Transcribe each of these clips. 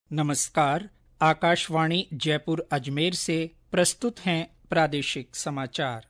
नमस्कार। आकाशवाणी जयपुर अजमेर से प्रस्तुत हैं प्रादेशिक समाचार।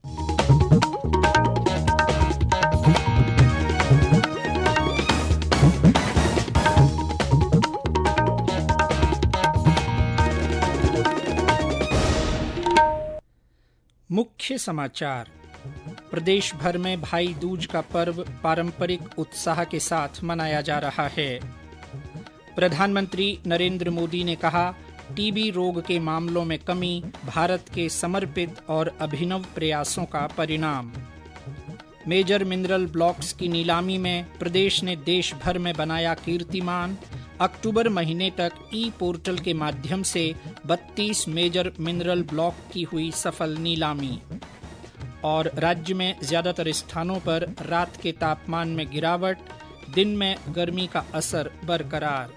मुख्य समाचार। प्रदेश भर में भाई दूज का पर्व पारंपरिक उत्साह के साथ मनाया जा रहा है। प्रधानमंत्री नरेंद्र मोदी ने कहा, टीबी रोग के मामलों में कमी भारत के समर्पित और अभिनव प्रयासों का परिणाम। मेजर मिनरल ब्लॉक्स की नीलामी में प्रदेश ने देश भर में बनाया कीर्तिमान। अक्टूबर महीने तक ई पोर्टल के माध्यम से 32 मेजर मिनरल ब्लॉक की हुई सफल नीलामी। और राज्य में ज्यादातर स्थानों पर रात के तापमान में गिरावट, दिन में गर्मी का असर बरकरार।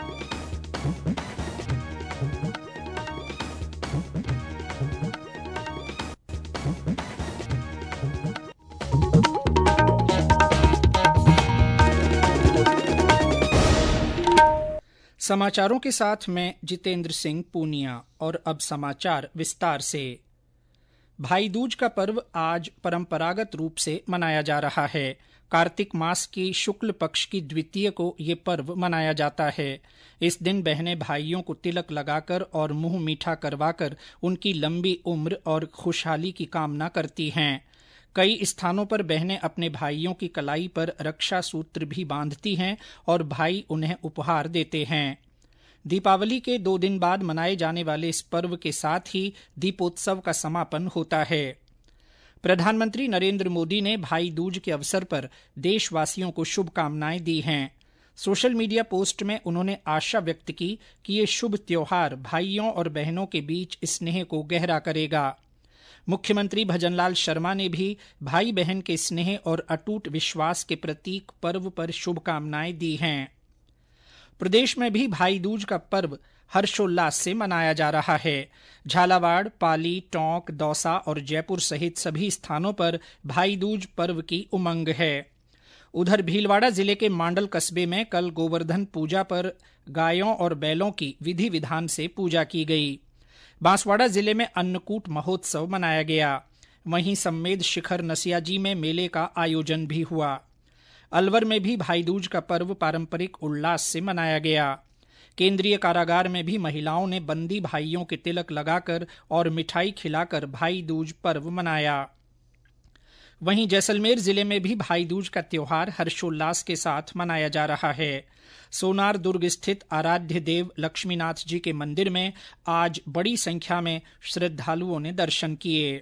समाचारों के साथ मैं जितेंद्र सिंह पूनिया। और अब समाचार विस्तार से। भाई दूज का पर्व आज परंपरागत रूप से मनाया जा रहा है। कार्तिक मास की शुक्ल पक्ष की द्वितीय को ये पर्व मनाया जाता है। इस दिन बहनें भाइयों को तिलक लगाकर और मुंह मीठा करवाकर उनकी लंबी उम्र और खुशहाली की कामना करती हैं। कई स्थानों पर बहनें अपने भाइयों की कलाई पर रक्षा सूत्र भी बांधती हैं और भाई उन्हें उपहार देते हैं। दीपावली के 2 दिन बाद मनाए जाने वाले इस पर्व के साथ ही दीपोत्सव का समापन होता है। प्रधानमंत्री नरेंद्र मोदी ने भाई दूज के अवसर पर देशवासियों को शुभकामनाएं दी हैं। सोशल मीडिया पोस्ट में उन्होंने आशा व्यक्त की कि ये शुभ त्योहार भाइयों और बहनों के बीच स्नेह को गहरा करेगा। मुख्यमंत्री भजनलाल शर्मा ने भी भाई बहन के स्नेह और अटूट विश्वास के प्रतीक पर्व पर शुभकामनाएं दी हैं। प्रदेश में भी भाई दूज का पर्व हर्षोल्लास से मनाया जा रहा है। झालावाड़, पाली, टोंक, दौसा और जयपुर सहित सभी स्थानों पर भाई दूज पर्व की उमंग है। उधर भीलवाड़ा जिले के मांडल कस्बे में कल गोवर्धन पूजा पर गायों और बैलों की विधि विधान से पूजा की गई। बांसवाड़ा जिले में अन्नकूट महोत्सव मनाया गया। वहीं सम्मेद शिखर नसियाजी में मेले का आयोजन भी हुआ। अलवर में भी भाई दूज का पर्व पारंपरिक उल्लास से मनाया गया। केंद्रीय कारागार में भी महिलाओं ने बंदी भाइयों के तिलक लगाकर और मिठाई खिलाकर भाई दूज पर्व मनाया। वहीं जैसलमेर जिले में भी भाई दूज का त्योहार हर्षोल्लास के साथ मनाया जा रहा है। सोनार दुर्ग स्थित आराध्य देव लक्ष्मीनाथ जी के मंदिर में आज बड़ी संख्या में श्रद्धालुओं ने दर्शन किए।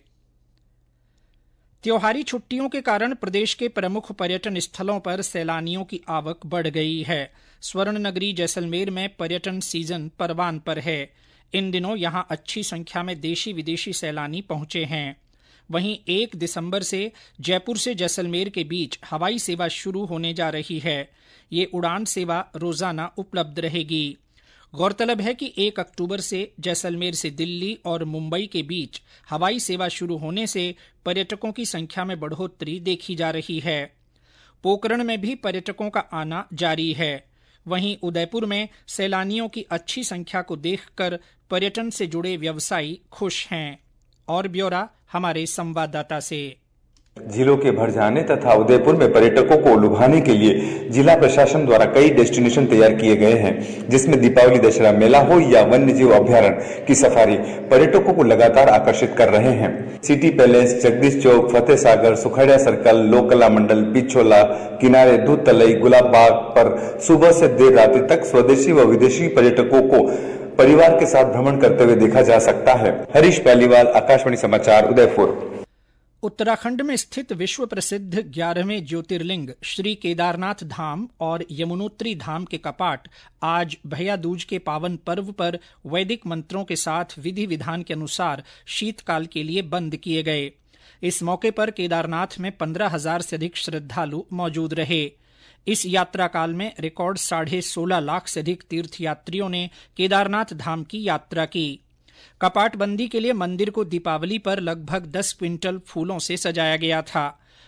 त्योहारी छुट्टियों के कारण प्रदेश के प्रमुख पर्यटन स्थलों पर सैलानियों की आवक बढ़ गई है। स्वर्ण नगरी जैसलमेर में पर्यटन सीजन परवान पर है। इन दिनों यहां अच्छी संख्या में देशी विदेशी सैलानी पहुंचे हैं। वहीं 1 दिसंबर से जयपुर से जैसलमेर के बीच हवाई सेवा शुरू होने जा रही है। ये उड़ान सेवा रोजाना उपलब्ध रहेगी। गौरतलब है कि 1 अक्टूबर से जैसलमेर से दिल्ली और मुंबई के बीच हवाई सेवा शुरू होने से पर्यटकों की संख्या में बढ़ोतरी देखी जा रही है। पोकरण में भी पर्यटकों का आना जारी है। वहीं उदयपुर में सैलानियों की अच्छी संख्या को देखकर पर्यटन से जुड़े व्यवसायी खुश हैं। और ब्यौरा हमारे संवाददाता से। झीलों के भर जाने तथा उदयपुर में पर्यटकों को लुभाने के लिए जिला प्रशासन द्वारा कई डेस्टिनेशन तैयार किए गए हैं, जिसमें दीपावली दशहरा मेला हो या वन्य जीव अभ्यारण्य की सफारी पर्यटकों को लगातार आकर्षित कर रहे हैं। City palace, Jagdish Chowk, Fateh Sagar, Sukhadia circle, Lok Kala मंडल, पिछोला किनारे, दूध तलई, गुलाब बाग पर सुबह से देर रात्रि तक स्वदेशी व विदेशी पर्यटकों को परिवार के साथ भ्रमण करते हुए देखा जा सकता है। हरीश पालीवाल, आकाशवाणी समाचार, उदयपुर। उत्तराखंड में स्थित विश्व प्रसिद्ध 11वें ज्योतिर्लिंग श्री केदारनाथ धाम और यमुनोत्री धाम के कपाट आज भैया दूज के पावन पर्व पर वैदिक मंत्रों के साथ विधि विधान के अनुसार शीतकाल के लिए बंद किए गए। इस मौके पर केदारनाथ में 15,000 से अधिक श्रद्धालु मौजूद रहे। इस यात्रा काल में रिकॉर्ड 16.5 लाख से अधिक तीर्थयात्रियों ने केदारनाथ धाम की यात्रा की। कपाट बंदी के लिए मंदिर को दीपावली पर लगभग 10 क्विंटल फूलों से सजाया गया था।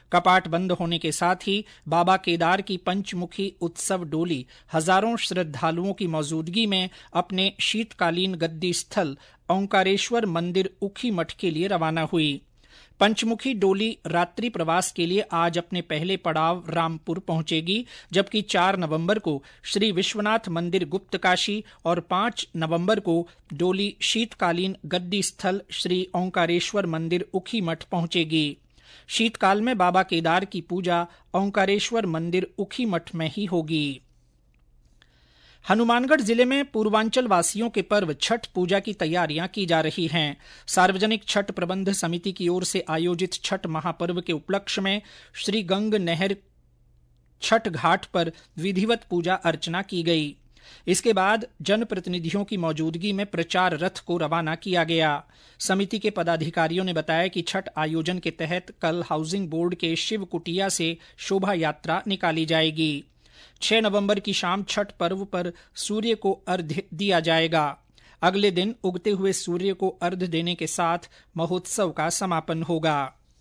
कपाट बंद होने के साथ ही बाबा केदार की पंचमुखी उत्सव डोली हजारों श्रद्धालुओं की मौजूदगी में अपने शीतकालीन गद्दी स्थल ओंकारेश्वर मंदिर ऊखीमठ के लिए रवाना हुई। पंचमुखी डोली रात्रि प्रवास के लिए आज अपने पहले पड़ाव रामपुर पहुंचेगी, जबकि 4 नवंबर को श्री विश्वनाथ मंदिर गुप्तकाशी और 5 नवंबर को डोली शीतकालीन गद्दी स्थल श्री ओंकारेश्वर मंदिर ऊखीमठ पहुंचेगी। शीतकाल में बाबा केदार की पूजा ओंकारेश्वर मंदिर ऊखीमठ में ही होगी। हनुमानगढ़ जिले में पूर्वांचल वासियों के पर्व छठ पूजा की तैयारियां की जा रही हैं। सार्वजनिक छठ प्रबंध समिति की ओर से आयोजित छठ महापर्व के उपलक्ष्य में श्री गंग नहर छठ घाट पर विधिवत पूजा अर्चना की गई। इसके बाद जनप्रतिनिधियों की मौजूदगी में प्रचार रथ को रवाना किया गया। समिति के पदाधिकारियों ने बताया कि छठ आयोजन के तहत कल हाउसिंग बोर्ड के शिव कुटिया से शोभा यात्रा निकाली जाएगी। 6 नवंबर की शाम छठ पर्व पर सूर्य को अर्घ्य दिया जाएगा। अगले दिन उगते हुए सूर्य को अर्घ्य देने के साथ महोत्सव का समापन होगा।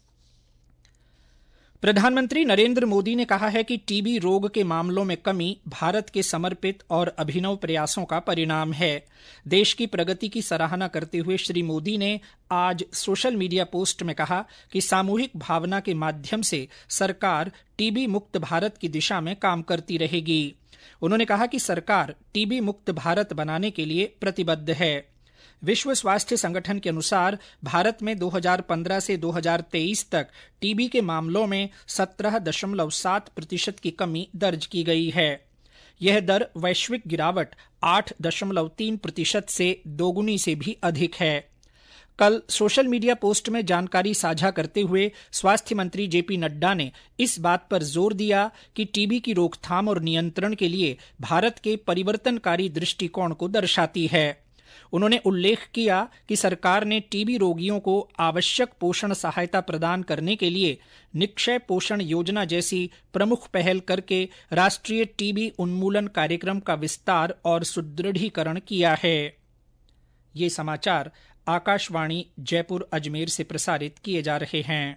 प्रधानमंत्री नरेंद्र मोदी ने कहा है कि टीबी रोग के मामलों में कमी भारत के समर्पित और अभिनव प्रयासों का परिणाम है। देश की प्रगति की सराहना करते हुए श्री मोदी ने आज सोशल मीडिया पोस्ट में कहा कि सामूहिक भावना के माध्यम से सरकार टीबी मुक्त भारत की दिशा में काम करती रहेगी। उन्होंने कहा कि सरकार टीबी मुक्त भारत बनाने के लिए प्रतिबद्ध है। विश्व स्वास्थ्य संगठन के अनुसार भारत में 2015 से 2023 तक टीबी के मामलों में 17.7% की कमी दर्ज की गई है। यह दर वैश्विक गिरावट 8.3% से दोगुनी से भी अधिक है। कल सोशल मीडिया पोस्ट में जानकारी साझा करते हुए स्वास्थ्य मंत्री जेपी नड्डा ने इस बात पर जोर दिया कि टीबी की रोकथाम और नियंत्रण के लिए भारत के परिवर्तनकारी दृष्टिकोण को दर्शाती है। उन्होंने उल्लेख किया कि सरकार ने टीबी रोगियों को आवश्यक पोषण सहायता प्रदान करने के लिए निक्षय पोषण योजना जैसी प्रमुख पहल करके राष्ट्रीय टीबी उन्मूलन कार्यक्रम का विस्तार और सुदृढ़ीकरण किया है। ये समाचार आकाशवाणी जयपुर अजमेर से प्रसारित किए जा रहे हैं।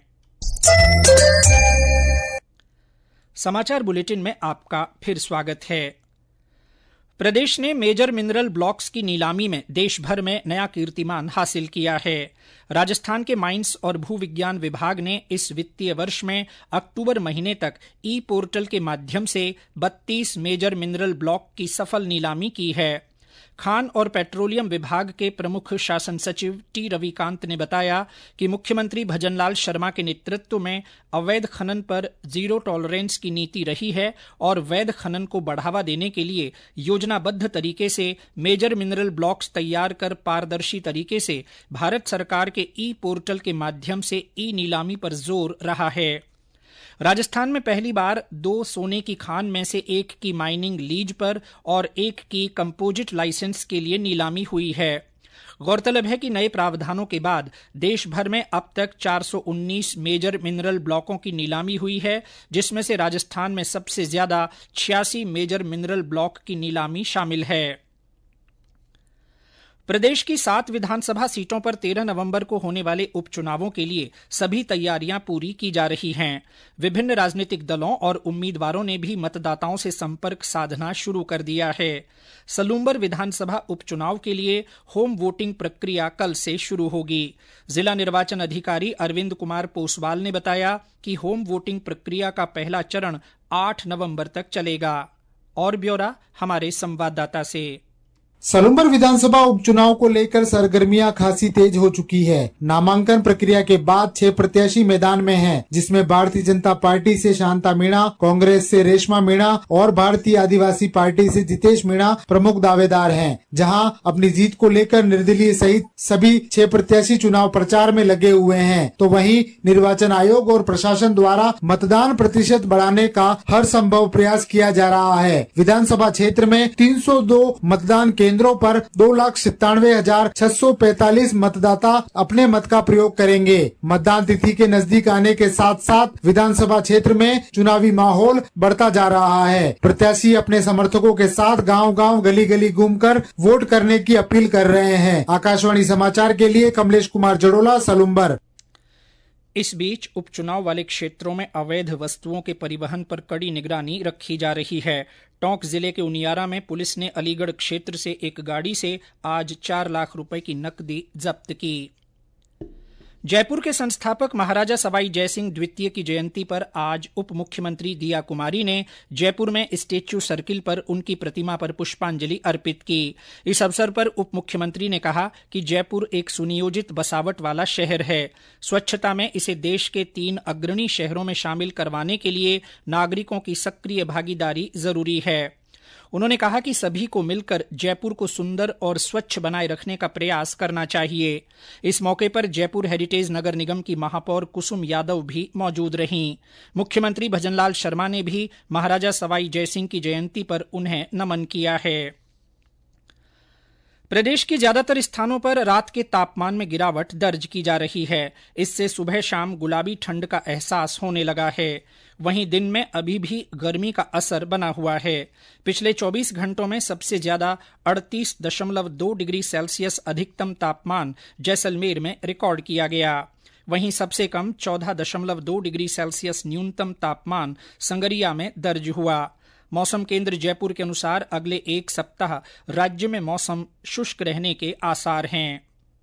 समाचार बुलेटिन में आपका फिर स्वागत है। प्रदेश ने मेजर मिनरल ब्लॉक्स की नीलामी में देश भर में नया कीर्तिमान हासिल किया है। राजस्थान के माइंस और भू विज्ञान विभाग ने इस वित्तीय वर्ष में अक्टूबर महीने तक ई पोर्टल के माध्यम से 32 मेजर मिनरल ब्लॉक की सफल नीलामी की है। खान और पेट्रोलियम विभाग के प्रमुख शासन सचिव टी रविकांत ने बताया कि मुख्यमंत्री भजनलाल शर्मा के नेतृत्व में अवैध खनन पर जीरो टॉलरेंस की नीति रही है और वैध खनन को बढ़ावा देने के लिए योजनाबद्ध तरीके से मेजर मिनरल ब्लॉक्स तैयार कर पारदर्शी तरीके से भारत सरकार के ई पोर्टल के माध्यम से ई नीलामी पर जोर रहा है। राजस्थान में पहली बार 2 सोने की खान में से एक की माइनिंग लीज पर और एक की कंपोजिट लाइसेंस के लिए नीलामी हुई है। गौरतलब है कि नए प्रावधानों के बाद देश भर में अब तक 419 मेजर मिनरल ब्लॉकों की नीलामी हुई है, जिसमें से राजस्थान में सबसे ज्यादा 86 मेजर मिनरल ब्लॉक की नीलामी शामिल है। प्रदेश की 7 विधानसभा सीटों पर 13 नवंबर को होने वाले उपचुनावों के लिए सभी तैयारियां पूरी की जा रही हैं। विभिन्न राजनीतिक दलों और उम्मीदवारों ने भी मतदाताओं से संपर्क साधना शुरू कर दिया है। सलूम्बर विधानसभा उपचुनाव के लिए होम वोटिंग प्रक्रिया कल से शुरू होगी। जिला निर्वाचन अधिकारी अरविंद कुमार पोसवाल ने बताया कि होम वोटिंग प्रक्रिया का पहला चरण 8 नवंबर तक चलेगा। और ब्यौरा हमारे संवाददाता से। सलूम्बर विधानसभा उपचुनाव को लेकर सरगर्मियां खासी तेज हो चुकी है। नामांकन प्रक्रिया के बाद 6 प्रत्याशी मैदान में हैं, जिसमें भारतीय जनता पार्टी से शांता मीणा, कांग्रेस से रेशमा मीणा और भारतीय आदिवासी पार्टी से जितेश मीणा प्रमुख दावेदार हैं। जहां अपनी जीत को लेकर निर्दलीय सहित सभी 6 प्रत्याशी चुनाव प्रचार में लगे हुए हैं, तो वहीं निर्वाचन आयोग और प्रशासन द्वारा मतदान प्रतिशत बढ़ाने का हर संभव प्रयास किया जा रहा है। विधानसभा क्षेत्र में 302 मतदान केंद्रों पर 2,97,645 मतदाता अपने मत का प्रयोग करेंगे। मतदान तिथि के नजदीक आने के साथ साथ विधानसभा क्षेत्र में चुनावी माहौल बढ़ता जा रहा है। प्रत्याशी अपने समर्थकों के साथ गांव-गांव, गली-गली घूमकर वोट करने की अपील कर रहे हैं। आकाशवाणी समाचार के लिए कमलेश कुमार जड़ोला, सलूम्बर। इस बीच उपचुनाव वाले क्षेत्रों में अवैध वस्तुओं के परिवहन पर कड़ी निगरानी रखी जा रही है। टोंक जिले के उनियारा में पुलिस ने अलीगढ़ क्षेत्र से एक गाड़ी से आज 4 लाख रुपए की नकदी जब्त की। जयपुर के संस्थापक महाराजा सवाई जयसिंह द्वितीय की जयंती पर आज उप मुख्यमंत्री दिया कुमारी ने जयपुर में स्टेच्यू सर्किल पर उनकी प्रतिमा पर पुष्पांजलि अर्पित की। इस अवसर पर उप मुख्यमंत्री ने कहा कि जयपुर एक सुनियोजित बसावट वाला शहर है। स्वच्छता में इसे देश के 3 अग्रणी शहरों में शामिल करवाने के लिए नागरिकों की सक्रिय भागीदारी जरूरी है। उन्होंने कहा कि सभी को मिलकर जयपुर को सुंदर और स्वच्छ बनाए रखने का प्रयास करना चाहिए। इस मौके पर जयपुर हेरिटेज नगर निगम की महापौर कुसुम यादव भी मौजूद रहीं। मुख्यमंत्री भजनलाल शर्मा ने भी महाराजा सवाई जयसिंह की जयंती पर उन्हें नमन किया है। प्रदेश के ज्यादातर स्थानों पर रात के तापमान में गिरावट दर्ज की जा रही है। इससे सुबह शाम गुलाबी ठंड का एहसास होने लगा है। वहीं दिन में अभी भी गर्मी का असर बना हुआ है। पिछले 24 घंटों में सबसे ज्यादा 38.2 डिग्री सेल्सियस अधिकतम तापमान जैसलमेर में रिकॉर्ड किया गया। वहीं सबसे कम 14.2 डिग्री सेल्सियस न्यूनतम तापमान संगरिया में दर्ज हुआ। मौसम केंद्र जयपुर के अनुसार अगले एक सप्ताह राज्य में मौसम शुष्क रहने के आसार हैं।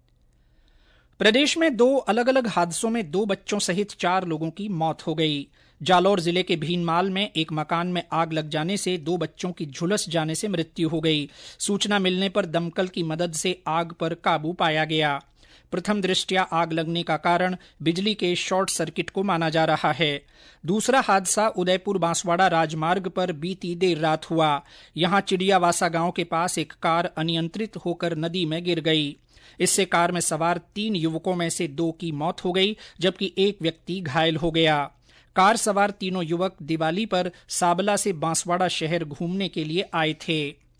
प्रदेश में 2 अलग अलग हादसों में 2 बच्चों सहित 4 लोगों की मौत हो गई। जालौर जिले के भीनमाल में एक मकान में आग लग जाने से 2 बच्चों की झुलस जाने से मृत्यु हो गई। सूचना मिलने पर दमकल की मदद से आग पर काबू पाया गया। प्रथम दृष्टया आग लगने का कारण बिजली के शॉर्ट सर्किट को माना जा रहा है। दूसरा हादसा उदयपुर बांसवाड़ा राजमार्ग पर बीती देर रात हुआ। यहां चिड़ियावासा गांव के पास एक कार अनियंत्रित होकर नदी में गिर गई। इससे कार में सवार 3 युवकों में से 2 की मौत हो गई, जबकि एक व्यक्ति घायल हो गया। कार सवार तीनों युवक दिवाली पर साबला से बांसवाड़ा शहर घूमने के लिए आए थे।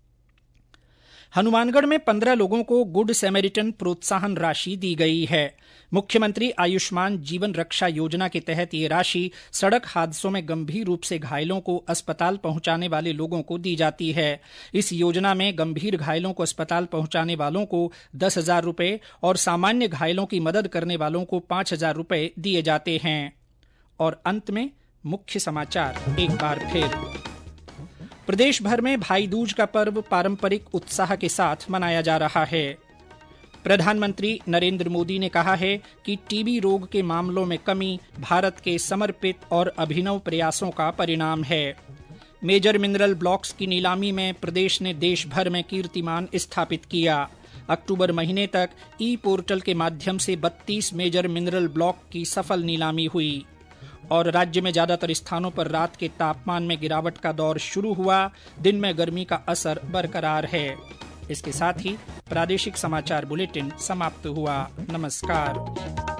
हनुमानगढ़ में 15 लोगों को गुड सैमेरिटन प्रोत्साहन राशि दी गई है। मुख्यमंत्री आयुष्मान जीवन रक्षा योजना के तहत ये राशि सड़क हादसों में गंभीर रूप से घायलों को अस्पताल पहुंचाने वाले लोगों को दी जाती है। इस योजना में गंभीर घायलों को अस्पताल पहुंचाने वालों को 10,000 रुपये और सामान्य घायलों की मदद करने वालों को 5,000 रुपये दिए जाते हैं। और अंत में मुख्य समाचार एक बार फिर। प्रदेश भर में भाई दूज का पर्व पारंपरिक उत्साह के साथ मनाया जा रहा है। प्रधानमंत्री नरेंद्र मोदी ने कहा है कि टीबी रोग के मामलों में कमी भारत के समर्पित और अभिनव प्रयासों का परिणाम है। मेजर मिनरल ब्लॉक्स की नीलामी में प्रदेश ने देश भर में कीर्तिमान स्थापित किया। अक्टूबर महीने तक ई पोर्टल के माध्यम से 32 मेजर मिनरल ब्लॉक की सफल नीलामी हुई। और राज्य में ज्यादातर स्थानों पर रात के तापमान में गिरावट का दौर शुरू हुआ। दिन में गर्मी का असर बरकरार है। इसके साथ ही प्रादेशिक समाचार बुलेटिन समाप्त हुआ। नमस्कार।